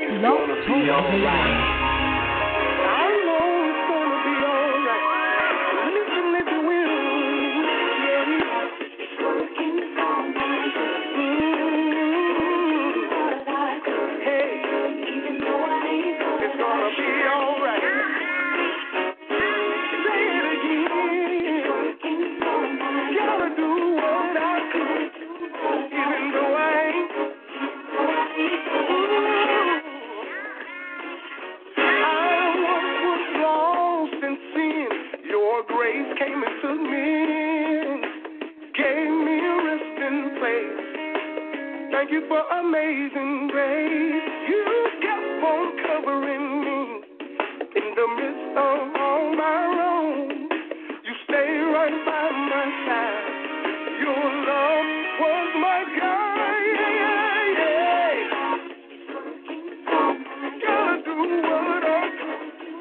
It's gonna be alright. I know it's gonna be alright. Listen if you will. It's working for my good. Hey, even though I ain't gonna, it's gonna be alright. Say it again. It's working for my good. Gotta do what I do, even though I ain't. Grace came and took me in, gave me a resting place. Thank you for amazing grace. You kept on covering me in the midst of all my wrongs. You stayed right by my side. Your love was my guide. Gotta do what I do.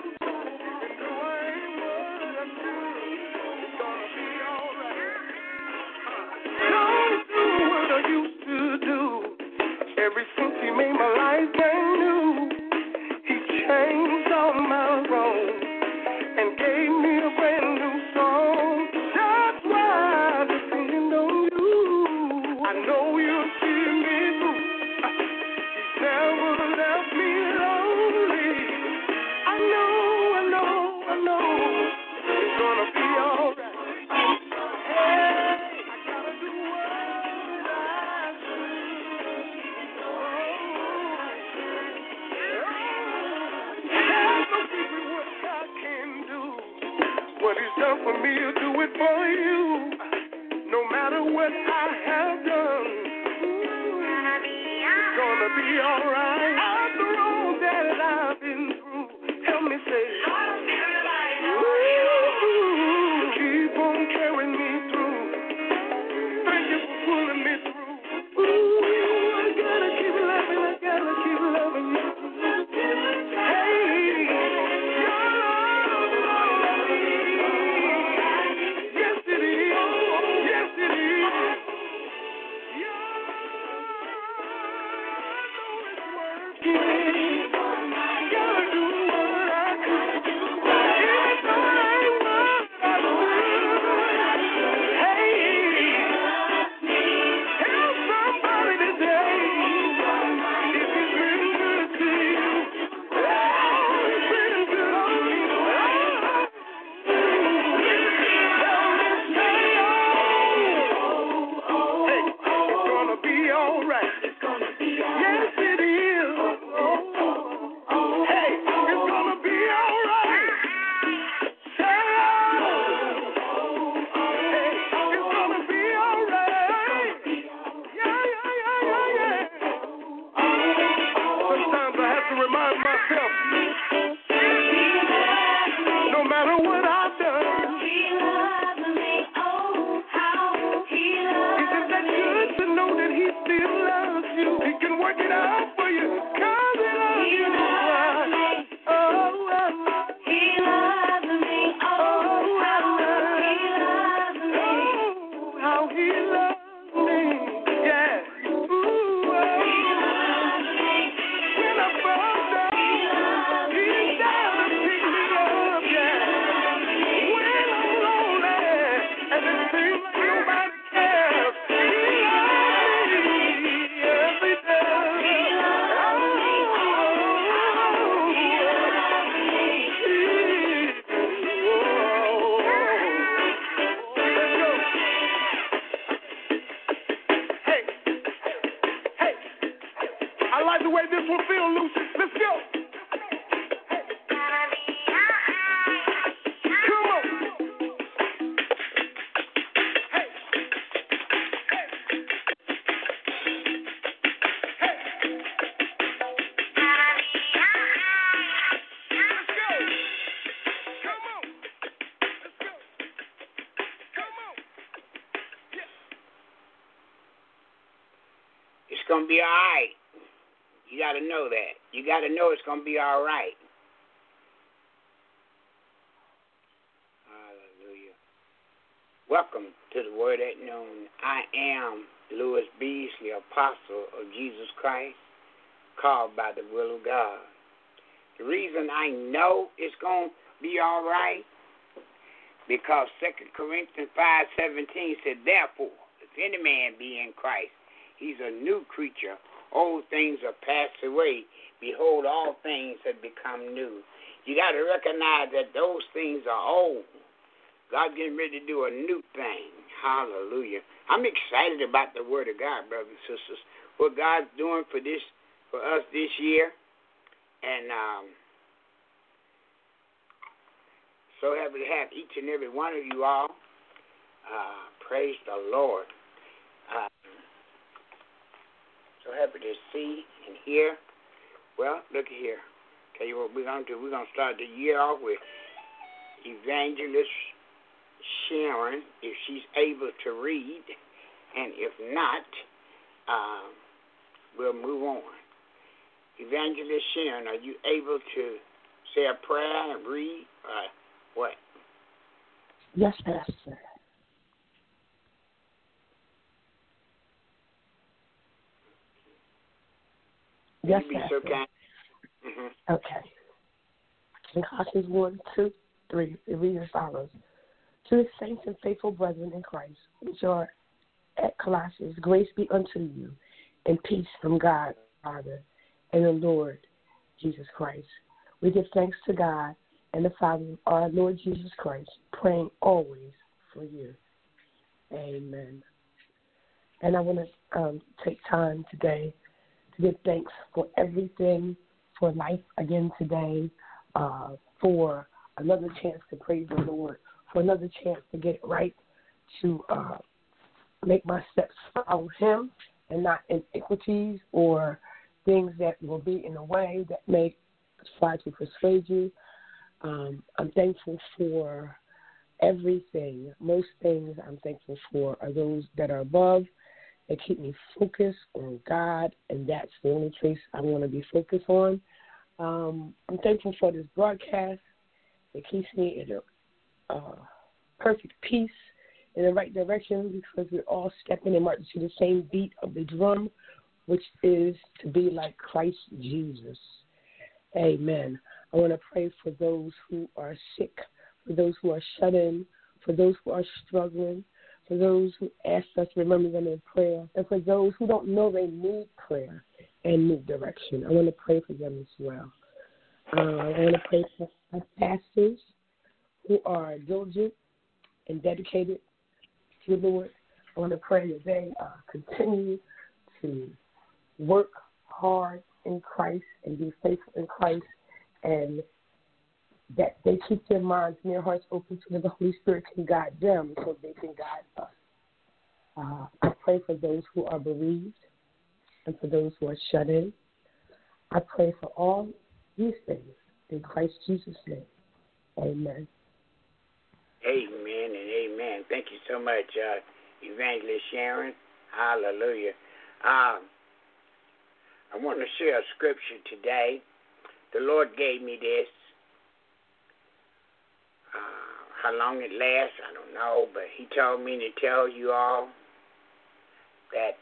Ever since he made my life brand new, he changed all my wrongs and gave me a brand new song. That's why I'm depending on you. I know you'll see me through. He's never left me lonely. I know it's gonna be alright. Hey, I gotta do what I do. What he's done for me, he'll do it for you. No matter what I have done, it's gonna be alright. After all that I've been through, help me say, ooh, keep on carrying me through. Thank you for pulling me through. Ooh, I gotta keep loving you. Hey, Gonna be all right. You got to know that. You got to know it's gonna be all right. Hallelujah. Welcome to the Word at Noon. I am Louis Beasley, Apostle of Jesus Christ, called by the will of God. The reason I know it's going to be all right, because 2 Corinthians 5:17 said, therefore, if any man be in Christ, he's a new creature. Old things are passed away. Behold, all things have become new. You got to recognize that those things are old. God's getting ready to do a new thing. Hallelujah. I'm excited about the word of God, brothers and sisters. What God's doing for us this year. And so happy to have each and every one of you all. Praise the Lord. So happy to see and hear. Well, look here. Tell you what we're going to do. We're going to start the year off with Evangelist Sharon, if she's able to read. And if not, we'll move on. Evangelist Sharon, are you able to say a prayer and read? What? Yes, Pastor. Yes, be Pastor. So kind? Mm-hmm. Okay. In Colossians 1:2-3, it reads as follows. To the saints and faithful brethren in Christ, which are at Colossians, grace be unto you, and peace from God, Father, and the Lord Jesus Christ. We give thanks to God and the Father of our Lord Jesus Christ, praying always for you. Amen. And I want to take time today to give thanks for everything, for life again today, for another chance to praise the Lord, for another chance to get it right, to make my steps follow Him and not iniquities or things that will be in the way that may try to persuade you. I'm thankful for everything. Most things I'm thankful for are those that are above, that keep me focused on God, and that's the only place I want to be focused on. I'm thankful for this broadcast. It keeps me in a perfect peace in the right direction, because we're all stepping and marching to the same beat of the drum, which is to be like Christ Jesus. Amen. I want to pray for those who are sick, for those who are shut in, for those who are struggling, for those who ask us to remember them in prayer, and for those who don't know they need prayer and need direction. I want to pray for them as well. I want to pray for our pastors who are diligent and dedicated to the Lord. I want to pray that they continue to work hard in Christ and be faithful in Christ, and that they keep their minds and their hearts open so that the Holy Spirit can guide them so they can guide us. I pray for those who are bereaved and for those who are shut in. I pray for all these things in Christ Jesus' name. Amen. Amen and amen. Thank you so much, Evangelist Sharon. Hallelujah. I want to share a scripture today. The Lord gave me this. How long it lasts, I don't know, but He told me to tell you all that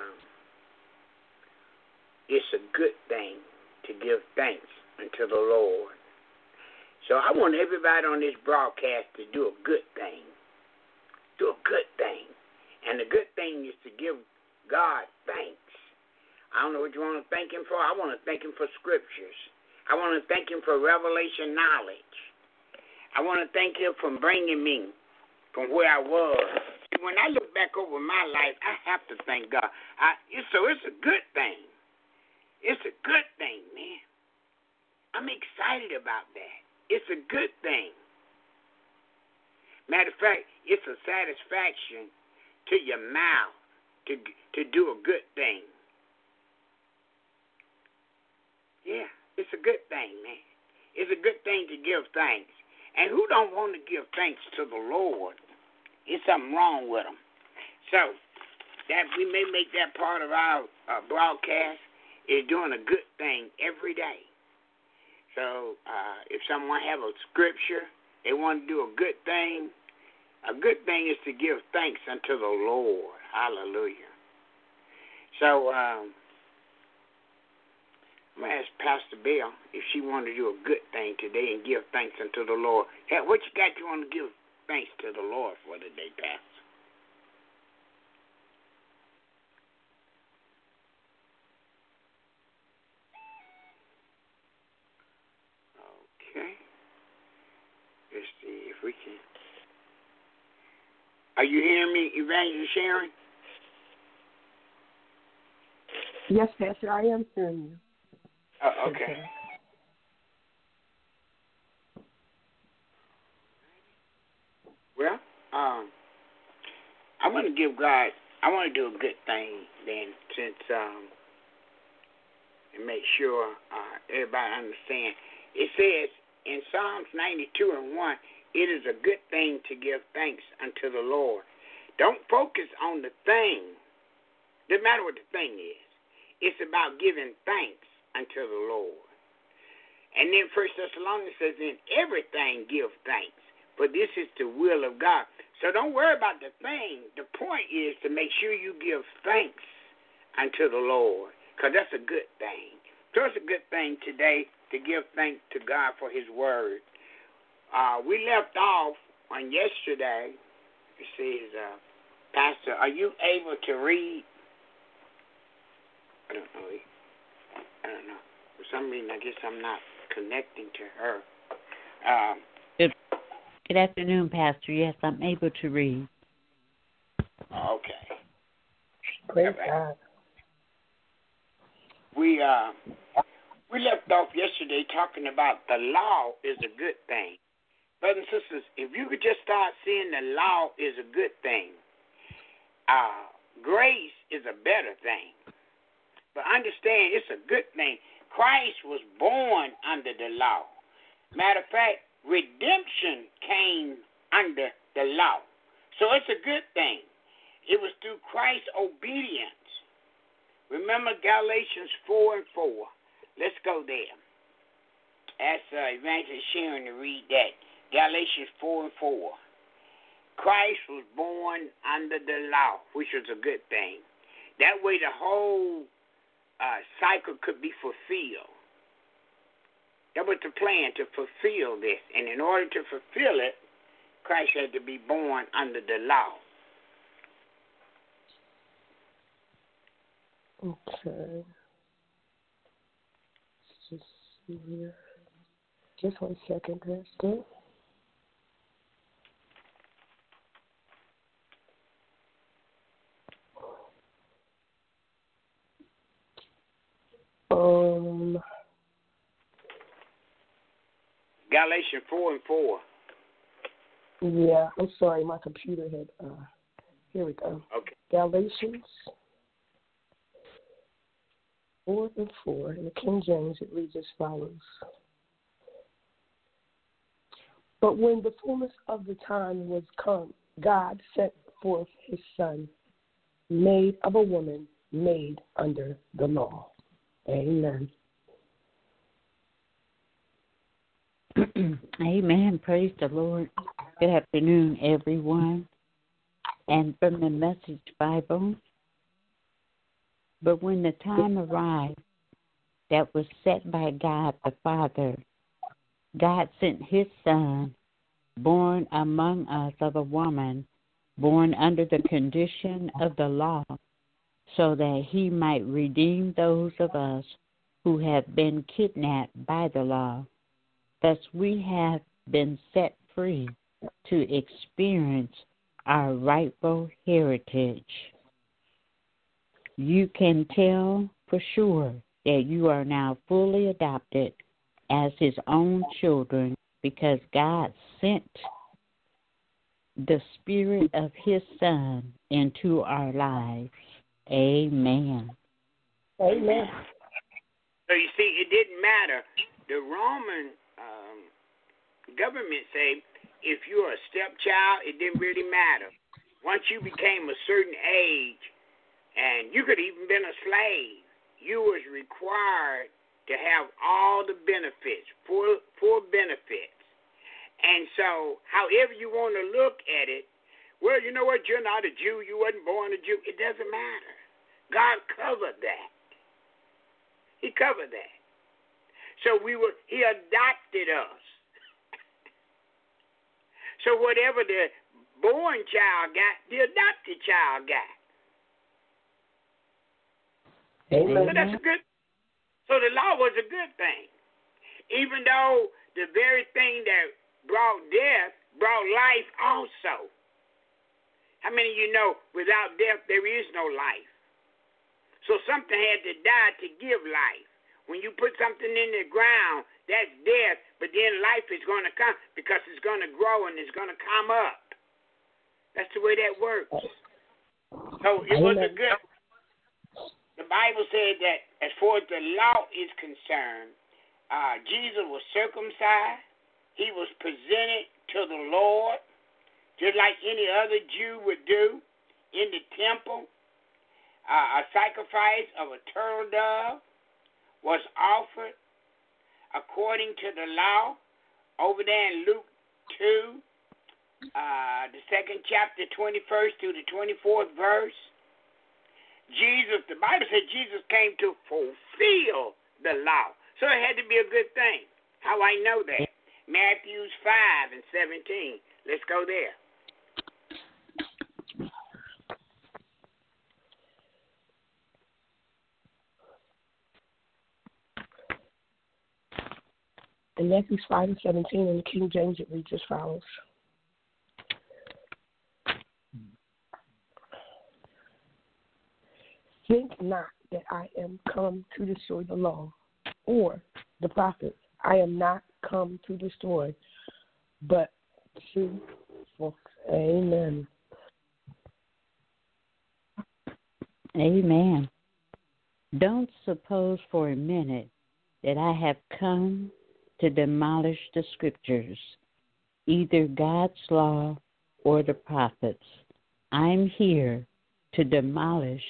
it's a good thing to give thanks unto the Lord. So I want everybody on this broadcast to do a good thing. Do a good thing. And the good thing is to give God thanks. I don't know what you want to thank Him for. I want to thank Him for scriptures. I want to thank Him for revelation knowledge. I want to thank Him for bringing me from where I was. When I look back over my life, I have to thank God. So it's a good thing. It's a good thing, man. I'm excited about that. It's a good thing. Matter of fact, it's a satisfaction to your mouth to do a good thing. Yeah, it's a good thing, man. It's a good thing to give thanks. And who don't want to give thanks to the Lord? There's something wrong with them. So that we may make that part of our broadcast is doing a good thing every day. So if someone have a scripture, they want to do a good thing is to give thanks unto the Lord. Hallelujah. So I'm going to ask Pastor Bell if she want to do a good thing today and give thanks unto the Lord. Hey, what you got you want to give thanks to the Lord for today, Pastor? Okay. Let's see if we can. Are you hearing me, Evangelist Sharon? Yes, Pastor, I am hearing you. Oh, okay. Well, I want to give God, I want to do a good thing then, since, and make sure everybody understands. It says in Psalms 92:1, it is a good thing to give thanks unto the Lord. Don't focus on the thing. Doesn't matter what the thing is. It's about giving thanks unto the Lord. And then 1 Thessalonians says, in everything give thanks, for this is the will of God. So don't worry about the thing. The point is to make sure you give thanks unto the Lord, because that's a good thing. So it's a good thing today to give thanks to God for his word. We left off on yesterday. It says, Pastor, are you able to read? I don't know. For some reason, I guess I'm not connecting to her. Good afternoon, Pastor. Yes, I'm able to read. Okay. Praise God. We left off yesterday talking about the law is a good thing. Brothers and sisters, if you could just start seeing the law is a good thing, grace is a better thing. But understand, it's a good thing. Christ was born under the law. Matter of fact, redemption came under the law. So it's a good thing. It was through Christ's obedience. Remember Galatians 4:4. Let's go there. Ask Evangelist Sharon to read that. Galatians 4:4. Christ was born under the law, which was a good thing. That way the whole cycle could be fulfilled. That was the plan, to fulfill this. And in order to fulfill it, Christ had to be born under the law. Okay. Let's just see here. Just 1 second, Pastor. Galatians 4:4. Yeah, I'm sorry, my computer had. Here we go. Okay. Galatians 4:4. In the King James, it reads as follows: But when the fullness of the time was come, God sent forth his Son, made of a woman, made under the law. Amen. Amen. Praise the Lord. Good afternoon, everyone. And from the Message Bible, but when the time arrived that was set by God the Father, God sent his Son, born among us of a woman, born under the condition of the law, so that he might redeem those of us who have been kidnapped by the law. Thus we have been set free to experience our rightful heritage. You can tell for sure that you are now fully adopted as his own children because God sent the Spirit of his Son into our lives. Amen. Amen. So you see, it didn't matter. The Roman government said if you're a stepchild, it didn't really matter. Once you became a certain age, and you could even been a slave, you was required to have all the benefits, full benefits. And so, however you want to look at it, well, you know what, you're not a Jew, you wasn't born a Jew, it doesn't matter. God covered that. He covered that. So he adopted us. So whatever the born child got, the adopted child got. Amen. So that's a good. So the law was a good thing, even though the very thing that brought death brought life also. How many of you know without death there is no life? So something had to die to give life. When you put something in the ground, that's death, but then life is going to come because it's going to grow and it's going to come up. That's the way that works. So it was a good. The Bible said that as far as the law is concerned, Jesus was circumcised. He was presented to the Lord just like any other Jew would do in the temple. A sacrifice of a turtle dove was offered according to the law over there in Luke 2, the 2nd chapter, 21st through the 24th verse. The Bible said Jesus came to fulfill the law. So it had to be a good thing. How I know that? Matthew 5 and 17. Let's go there. In Matthew 5 and 17, in the King James, it reads as follows. Think not that I am come to destroy the law or the prophets. I am not come to destroy, but to fulfill. Amen. Amen. Don't suppose for a minute that I have come to demolish the scriptures, either God's law or the prophets. I'm here to demolish,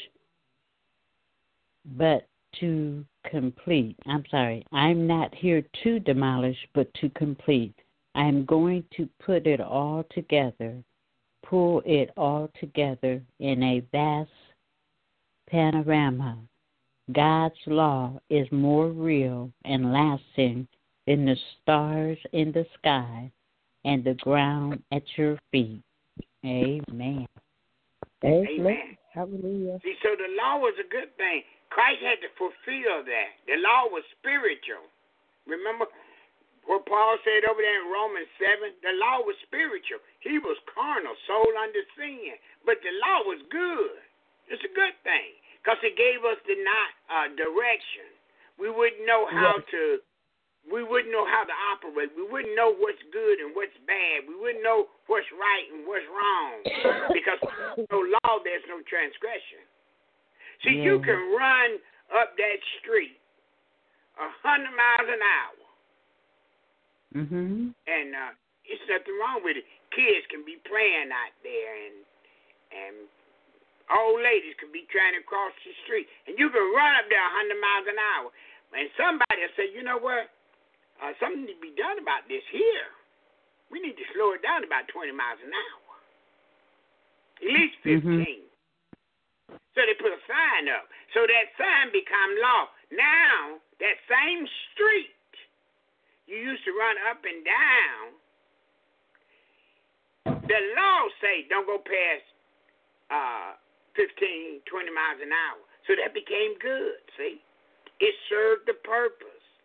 but to complete. I'm not here to demolish, but to complete. I'm going to put it all together, pull it all together in a vast panorama. God's law is more real and lasting than the stars in the sky and the ground at your feet. Amen. Amen. Hallelujah. See, so the law was a good thing. Christ had to fulfill that. The law was spiritual. Remember what Paul said over there in Romans 7? The law was spiritual. He was carnal, soul under sin. But the law was good. It's a good thing because it gave us the direction. We wouldn't know how to. We wouldn't know how to operate. We wouldn't know what's good and what's bad. We wouldn't know what's right and what's wrong because there's no law, there's no transgression. See, you can run up that street 100 miles an hour, and it's nothing wrong with it. Kids can be playing out there, and old ladies can be trying to cross the street, and you can run up there 100 miles an hour, and somebody will say, you know what? Something needs to be done about this here. We need to slow it down about 20 miles an hour, at least 15. So they put a sign up. So that sign become law. Now, that same street you used to run up and down, the law say don't go past 15, 20 miles an hour. So that became good, see? It served the purpose.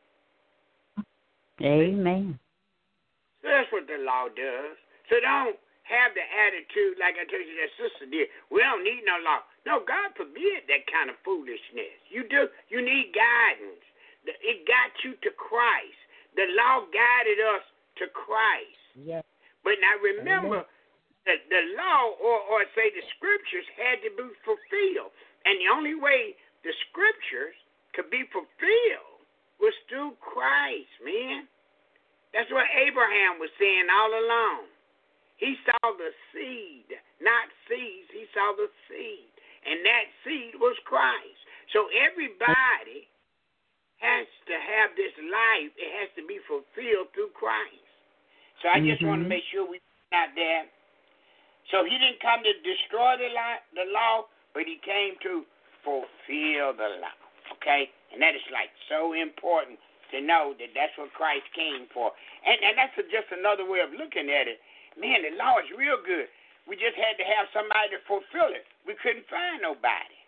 Amen. So that's what the law does. So don't have the attitude like I told you that sister did. We don't need no law. No, God forbid that kind of foolishness. You do. You need guidance. It got you to Christ. The law guided us to Christ. Yes. But now remember that the law or say the scriptures had to be fulfilled. And the only way the scriptures could be fulfilled was through Christ, man. That's what Abraham was saying all along. He saw the seed, not seeds. He saw the seed. And that seed was Christ. So everybody has to have this life. It has to be fulfilled through Christ. So I just want to make sure we're not there. So he didn't come to destroy the law, but he came to fulfill the law. Okay? And that is like so important to to know that that's what Christ came for. And that's just another way of looking at it. Man, the law is real good. We just had to have somebody to fulfill it. We couldn't find nobody.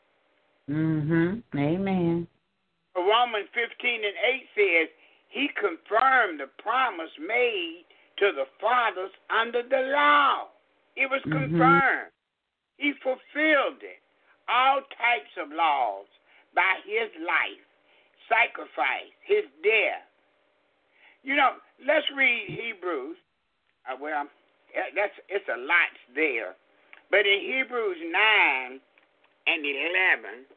Amen. Romans 15:8 says, he confirmed the promise made to the fathers under the law. It was confirmed. He fulfilled it. All types of laws by his life, sacrifice, his death. You know, let's read Hebrews. It's a lot there. But in Hebrews 9 and 11,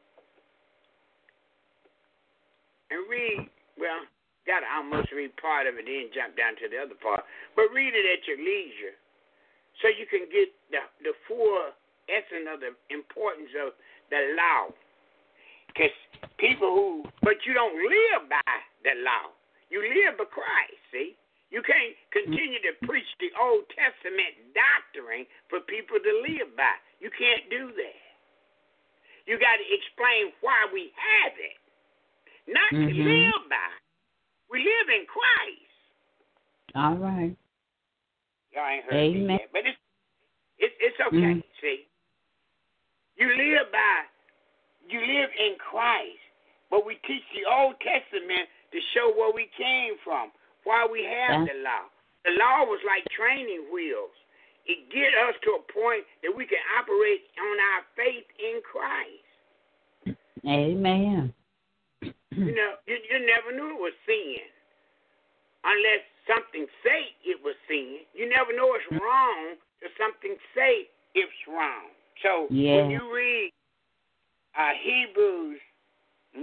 and read, got to almost read part of it, then jump down to the other part. But read it at your leisure so you can get the full essence of the importance of the law. Because but you don't live by the law. You live by Christ, see? You can't continue to preach the Old Testament doctrine for people to live by. You can't do that. You got to explain why we have it, not to live by. We live in Christ. All right. Y'all ain't heard me yet, but it's okay. See, you live in Christ, but we teach the Old Testament to show where we came from, why we have the law. The law was like training wheels. It get us to a point that we can operate on our faith in Christ. Amen. You know, you never knew it was sin unless something say it was sin. You never know it's wrong till something say it's wrong. So when you read Hebrews 9,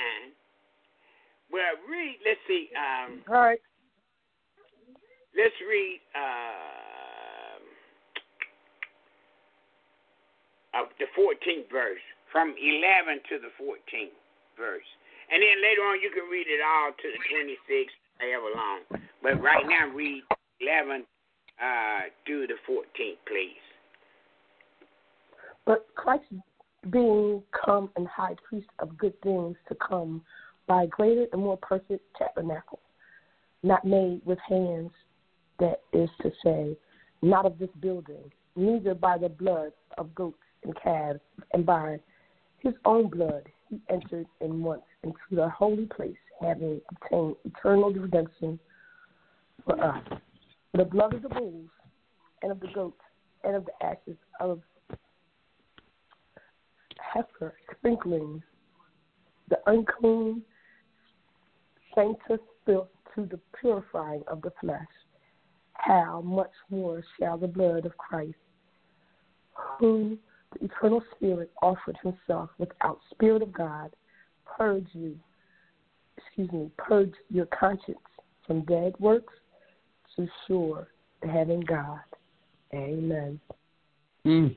let's see. All right. Let's read the 14th verse, from 11 to the 14th verse. And then later on you can read it all to the 26th, however long. But right now read 11 through the 14th, please. But Christ being come and high priest of good things to come by a greater and more perfect tabernacle, not made with hands, that is to say, not of this building, neither by the blood of goats and calves, and by his own blood he entered in once into the holy place, having obtained eternal redemption for us. For the blood of the bulls and of the goats and of the ashes of heifer, sprinkling the unclean sanctus filth to the purifying of the flesh, how much more shall the blood of Christ, who the eternal Spirit offered himself without Spirit of God, purge your conscience from dead works to sure the having God. Amen. Amen,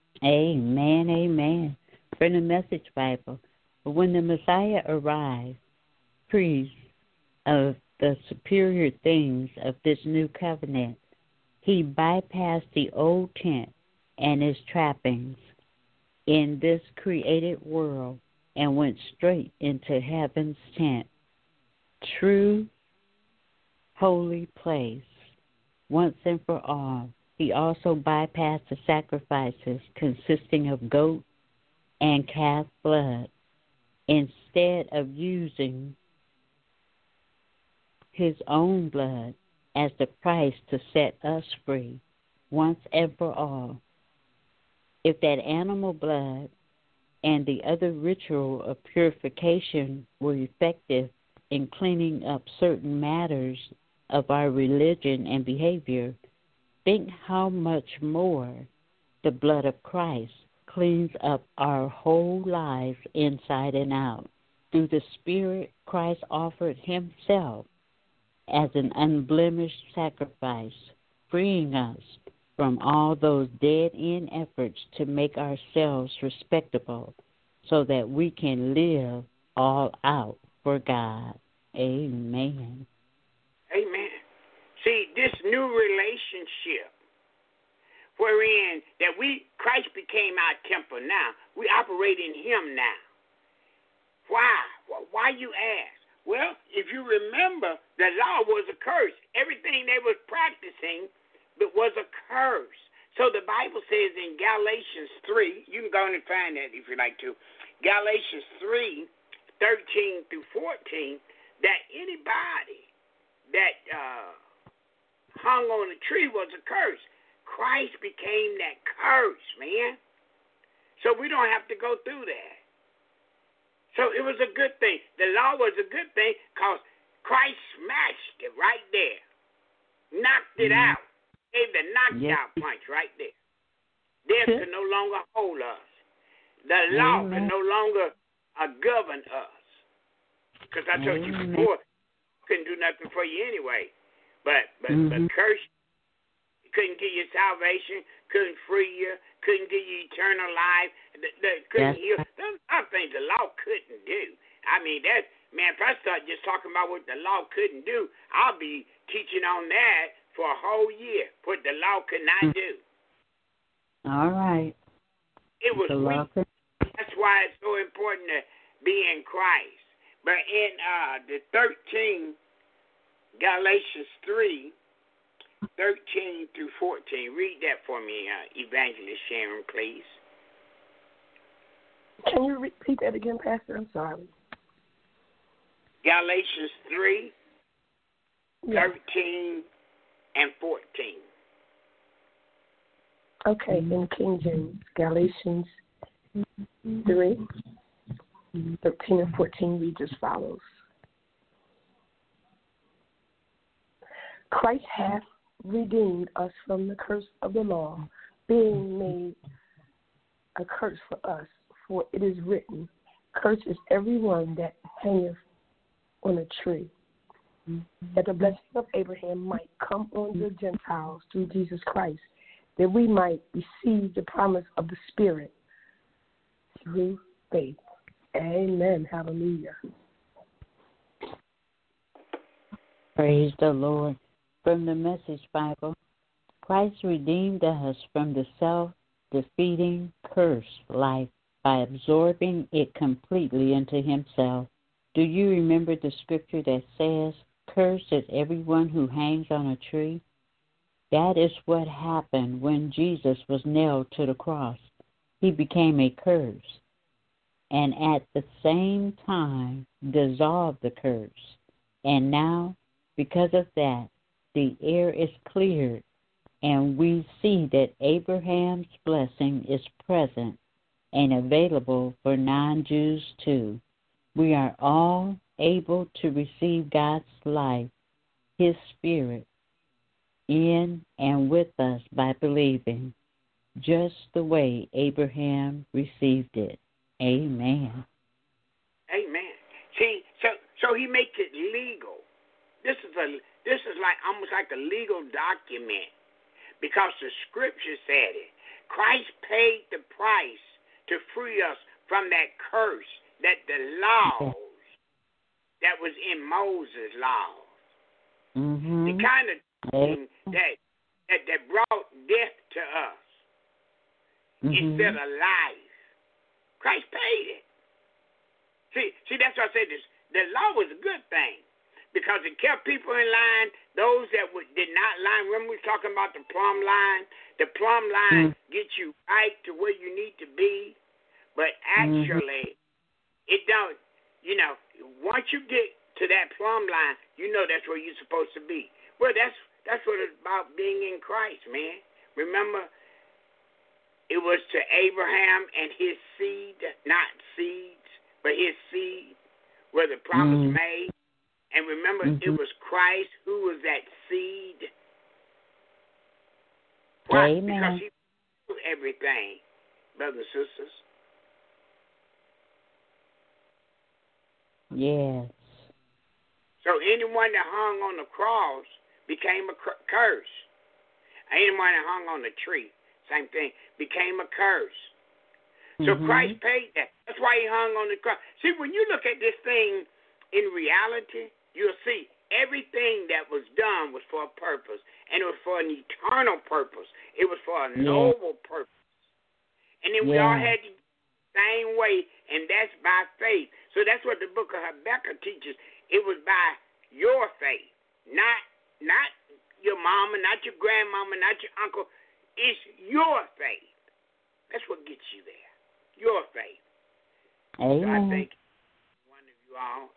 amen. From the Message Bible, when the Messiah arrived, priest of the superior things of this new covenant, he bypassed the old tent and its trappings in this created world and went straight into heaven's tent, true holy place, once and for all. He also bypassed the sacrifices consisting of goat and calf blood, instead of using his own blood as the price to set us free once and for all. If that animal blood and the other ritual of purification were effective in cleaning up certain matters of our religion and behavior, think how much more the blood of Christ cleans up our whole lives inside and out. Through the Spirit, Christ offered himself as an unblemished sacrifice, freeing us from all those dead-end efforts to make ourselves respectable so that we can live all out for God. Amen. Amen. See, this new relationship wherein that Christ became our temple now. We operate in him now. Why? Why you ask? Well, if if you remember, the law was a curse. Everything they was practicing was a curse. So the Bible says in Galatians 3, you can go and find that if you like to, Galatians 3, 13 through 14, that anybody that hung on a tree was a curse. Christ became that curse, man. So we don't have to go through that. So it was a good thing. The law was a good thing because Christ smashed it right there. Knocked it out. Gave the knockout punch right there. Death can no longer hold us. The law can no longer govern us. Because I told you before, couldn't do nothing for you anyway. But curse, couldn't give you salvation, couldn't free you, couldn't give you eternal life, couldn't heal. Those are things the law couldn't do. I mean, if I start just talking about what the law couldn't do, I'll be teaching on that for a whole year, what the law could not do. All right. It was weak. That's why it's so important to be in Christ. But in the 13, Galatians 3, 13 through 14, read that for me, Evangelist Sharon, please. Can you repeat that again, Pastor? I'm sorry. Galatians 3, 13 and 14. Okay, in King James, Galatians 3, 13 and 14 reads as follows. Christ hath redeemed us from the curse of the law, being made a curse for us. For it is written, cursed is everyone that hangeth on a tree, that the blessing of Abraham might come on the Gentiles through Jesus Christ, that we might receive the promise of the Spirit through faith. Amen. Hallelujah. Praise the Lord. From the Message Bible, Christ redeemed us from the self-defeating curse life by absorbing it completely into himself. Do you remember the scripture that says, cursed is everyone who hangs on a tree? That is what happened when Jesus was nailed to the cross. He became a curse, and at the same time dissolved the curse. And now, because of that, the air is cleared, and we see that Abraham's blessing is present and available for non-Jews too. We are all able to receive God's life, His Spirit, in and with us by believing, just the way Abraham received it. Amen. Amen. See, so He makes it legal. This is like almost like a legal document because the Scripture said it. Christ paid the price to free us from that curse that the laws that was in Moses' laws. The kind of thing that brought death to us instead of life. Christ paid it. See, that's why I said this. The law was a good thing because it kept people in line. Those that did not line. Remember we were talking about the plumb line? The plumb line gets you right to where you need to be. But actually, it don't, once you get to that plumb line, that's where you're supposed to be. Well, that's what it's about being in Christ, man. Remember, it was to Abraham and his seed, not seeds, but his seed, where the promise made. And remember, it was Christ who was that seed. Why? Because he knew everything, brothers and sisters. Yes. So anyone that hung on the cross became a curse. Anyone that hung on the tree, same thing, became a curse. So Christ paid that. That's why he hung on the cross. See, when you look at this thing in reality, you'll see everything that was done was for a purpose, and it was for an eternal purpose. It was for a noble purpose. And then we all had the same way, and that's by faith. So that's what the book of Habakkuk teaches. It was by your faith, not your mama, not your grandmama, not your uncle. It's your faith. That's what gets you there. Your faith. Amen. So I thank one of you all.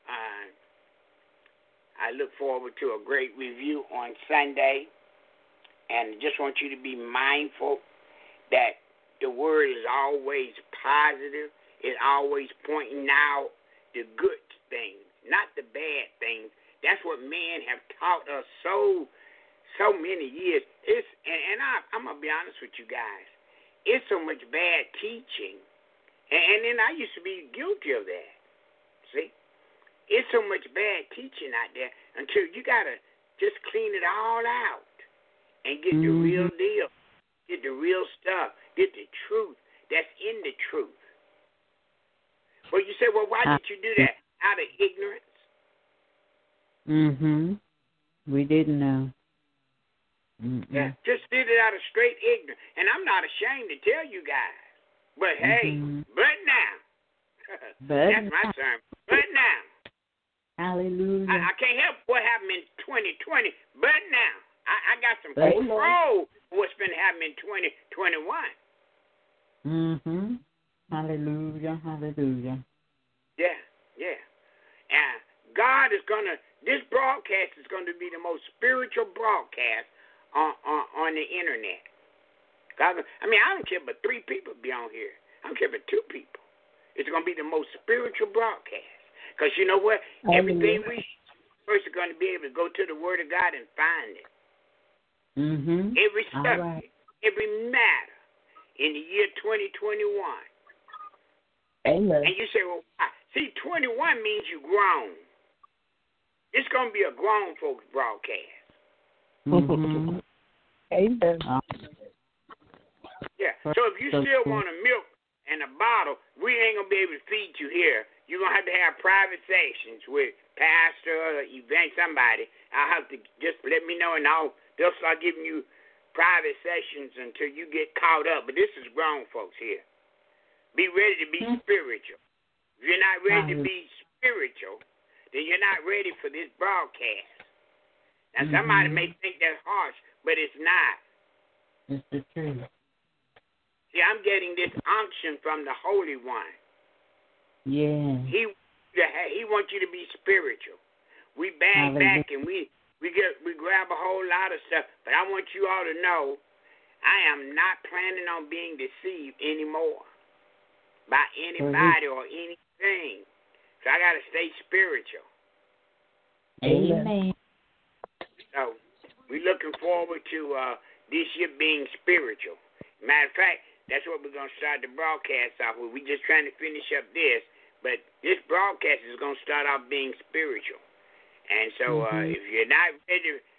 I look forward to a great review on Sunday, and just want you to be mindful that the word is always positive. It's always pointing out the good things, not the bad things. That's what men have taught us so many years. I'm gonna be honest with you guys. It's so much bad teaching, and then I used to be guilty of that. See, it's so much bad teaching out there until you gotta just clean it all out and get the real deal, get the real stuff, get the truth that's in the truth. Well, you say, well, why did you do that? Out of ignorance? We didn't know. Yeah, just did it out of straight ignorance. And I'm not ashamed to tell you guys. But hey, but now. That's my term. But now. Hallelujah. I can't help what happened in 2020, but now. I got some control of what's been happening in 2021. Hallelujah. Hallelujah. Yeah. And God is this broadcast is going to be the most spiritual broadcast on the internet. God, I don't care but 3 people be on here. I don't care but 2 people. It's going to be the most spiritual broadcast. Because you know what? Everything we first are going to be able to go to the Word of God and find it. Every subject, every matter in the year 2021. Amen. And you say, well, why? See, 21 means you grown. It's going to be a grown folks broadcast. Amen. Yeah. So if you still want a milk and a bottle, we ain't going to be able to feed you here. You're going to have private sessions with pastor or event, somebody. I'll have to just let me know, and they'll start giving you private sessions until you get caught up. But this is grown folks here. Be ready to be spiritual. If you're not ready to be spiritual, then you're not ready for this broadcast. Now, somebody may think that's harsh, but it's not. It's the truth. See, I'm getting this unction from the Holy One. Yeah. He wants you to be spiritual. We bang back and we grab a whole lot of stuff, but I want you all to know I am not planning on being deceived anymore by anybody or anything. So I got to stay spiritual. Amen. So we're looking forward to this year being spiritual. Matter of fact, that's what we're going to start the broadcast off with. We're just trying to finish up this, but this broadcast is going to start off being spiritual. And so if you're not ready